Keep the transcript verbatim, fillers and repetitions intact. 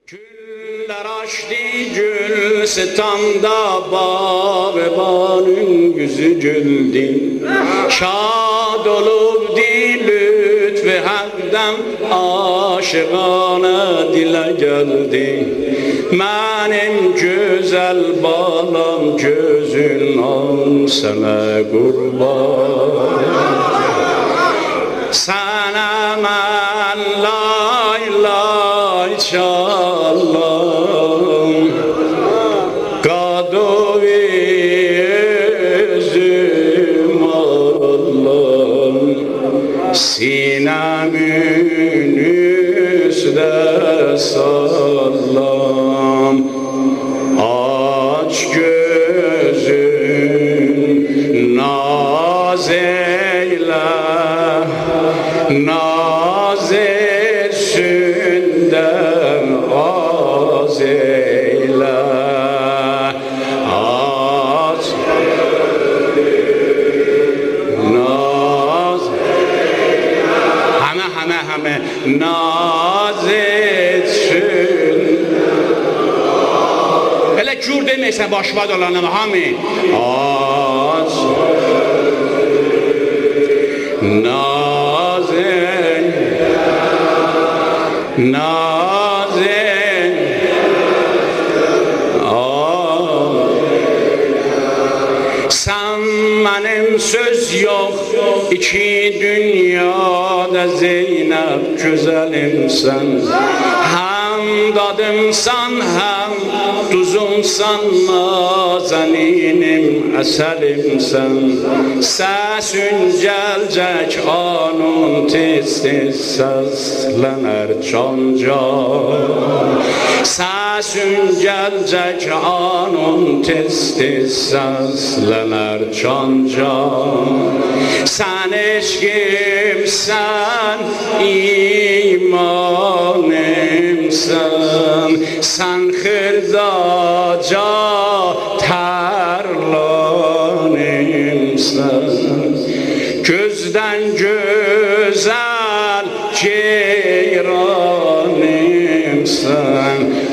Güller açtı Gülstan'da bağbanın yüzü güldü. Şad olup di lütfü hakdan aşıkana dile geldi. Benim güzel balam gözün al sana kurban. Sana men lay lay çallam Kadovi özüm allam Sinemin üstüne sallam Aç gözün naz eyle Naz etsinden az eyle Aç Naz Heme heme heme Naz etsin Hele kür demeysen başıma dolanım hami Aç Naz Nazen ah. Sen benim söz yok iki dünyada Zeynep güzelimsen Hem dadımsan hem tuzumsan Nazeninim eselimsen Sesin gelecek anun tez tez seslenir can can Sesin gelecek anun tez tez seslenir can can Sen eşkimsen imanımsan Sen hırdaca terlanımsan Gözden güzel ceyranımsan